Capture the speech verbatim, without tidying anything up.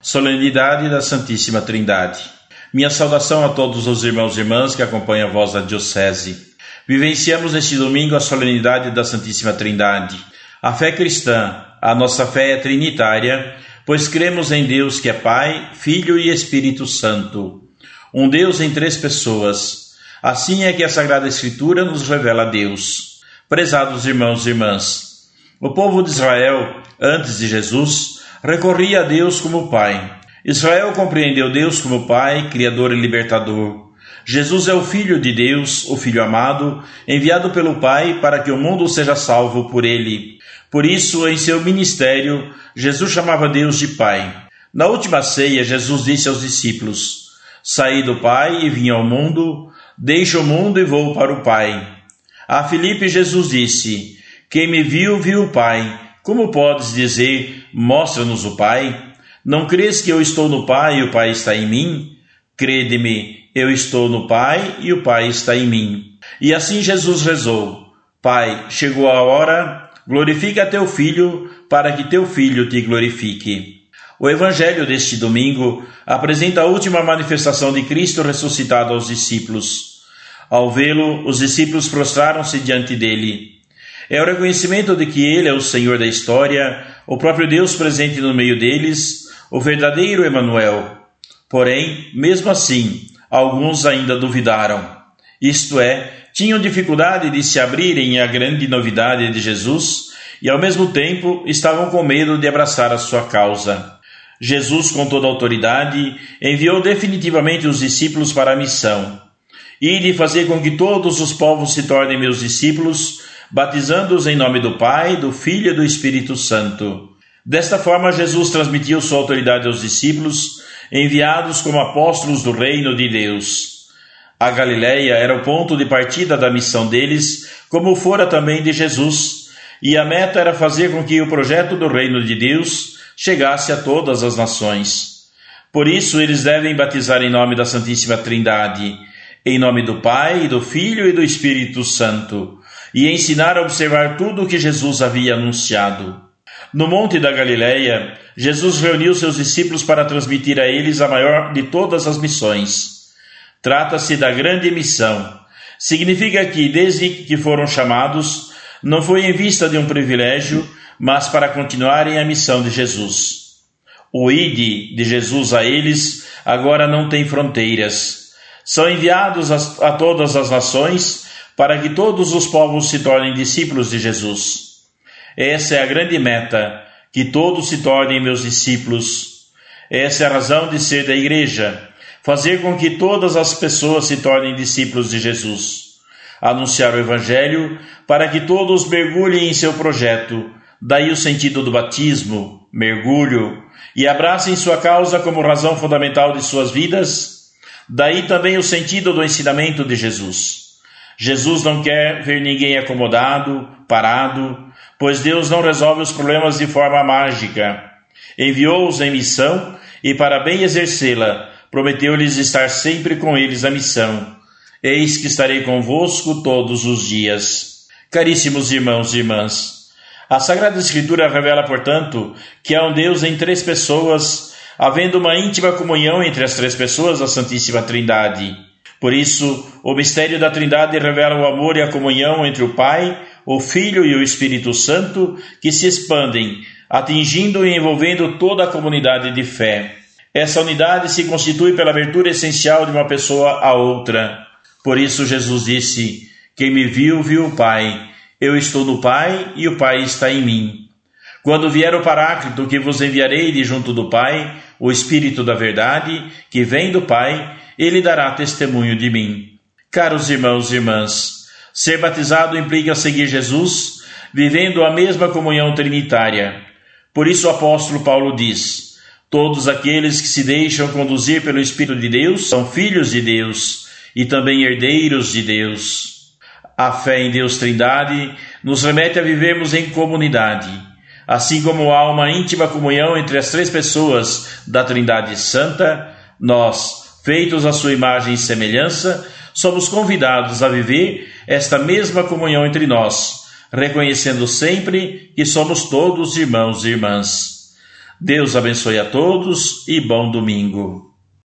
Solenidade da Santíssima Trindade. Minha saudação a todos os irmãos e irmãs que acompanham a voz da Diocese. Vivenciamos neste domingo a solenidade da Santíssima Trindade. A fé cristã, a nossa fé é trinitária, pois cremos em Deus que é Pai, Filho e Espírito Santo. Um Deus em três pessoas. Assim é que a Sagrada Escritura nos revela Deus. Prezados irmãos e irmãs, o povo de Israel, antes de Jesus, recorria a Deus como Pai. Israel compreendeu Deus como Pai, Criador e Libertador. Jesus é o Filho de Deus, o Filho amado, enviado pelo Pai para que o mundo seja salvo por ele. Por isso, em seu ministério, Jesus chamava Deus de Pai. Na última ceia, Jesus disse aos discípulos: Saí do Pai e vim ao mundo, deixo o mundo e vou para o Pai. A Filipe, Jesus disse: Quem me viu, viu o Pai. Como podes dizer, mostra-nos o Pai? Não crês que eu estou no Pai e o Pai está em mim? Crede-me, eu estou no Pai e o Pai está em mim. E assim Jesus rezou: Pai, chegou a hora, glorifica teu Filho, para que teu Filho te glorifique. O Evangelho deste domingo apresenta a última manifestação de Cristo ressuscitado aos discípulos. Ao vê-lo, os discípulos prostraram-se diante dele. É o reconhecimento de que Ele é o Senhor da história, o próprio Deus presente no meio deles, o verdadeiro Emanuel. Porém, mesmo assim, alguns ainda duvidaram. Isto é, tinham dificuldade de se abrirem à grande novidade de Jesus e, ao mesmo tempo, estavam com medo de abraçar a sua causa. Jesus, com toda a autoridade, enviou definitivamente os discípulos para a missão. E de fazer com que todos os povos se tornem meus discípulos, batizando-os em nome do Pai, do Filho e do Espírito Santo. Desta forma, Jesus transmitiu sua autoridade aos discípulos, enviados como apóstolos do reino de Deus. A Galileia era o ponto de partida da missão deles, como fora também de Jesus, e a meta era fazer com que o projeto do reino de Deus chegasse a todas as nações. Por isso, eles devem batizar em nome da Santíssima Trindade, em nome do Pai, do Filho e do Espírito Santo, e ensinar a observar tudo o que Jesus havia anunciado. No Monte da Galileia, Jesus reuniu seus discípulos para transmitir a eles a maior de todas as missões. Trata-se da grande missão. Significa que, desde que foram chamados, não foi em vista de um privilégio, mas para continuarem a missão de Jesus. O ide de Jesus a eles agora não tem fronteiras. São enviados a, a todas as nações, para que todos os povos se tornem discípulos de Jesus. Essa é a grande meta, que todos se tornem meus discípulos. Essa é a razão de ser da Igreja, fazer com que todas as pessoas se tornem discípulos de Jesus. Anunciar o Evangelho para que todos mergulhem em seu projeto, daí o sentido do batismo, mergulho, e abracem sua causa como razão fundamental de suas vidas, daí também o sentido do ensinamento de Jesus. Jesus não quer ver ninguém acomodado, parado, pois Deus não resolve os problemas de forma mágica. Enviou-os em missão e, para bem exercê-la, prometeu-lhes estar sempre com eles a missão. Eis que estarei convosco todos os dias. Caríssimos irmãos e irmãs, a Sagrada Escritura revela, portanto, que há um Deus em três pessoas, havendo uma íntima comunhão entre as três pessoas da Santíssima Trindade. Por isso, o mistério da Trindade revela o amor e a comunhão entre o Pai, o Filho e o Espírito Santo, que se expandem, atingindo e envolvendo toda a comunidade de fé. Essa unidade se constitui pela abertura essencial de uma pessoa à outra. Por isso Jesus disse: Quem me viu, viu o Pai. Eu estou no Pai e o Pai está em mim. Quando vier o Paráclito que vos enviarei de junto do Pai, o Espírito da verdade, que vem do Pai, ele dará testemunho de mim. Caros irmãos e irmãs, ser batizado implica seguir Jesus, vivendo a mesma comunhão trinitária. Por isso o apóstolo Paulo diz: Todos aqueles que se deixam conduzir pelo Espírito de Deus são filhos de Deus e também herdeiros de Deus. A fé em Deus Trindade nos remete a vivermos em comunidade. Assim como há uma íntima comunhão entre as três pessoas da Trindade Santa, nós, feitos à sua imagem e semelhança, somos convidados a viver esta mesma comunhão entre nós, reconhecendo sempre que somos todos irmãos e irmãs. Deus abençoe a todos e bom domingo.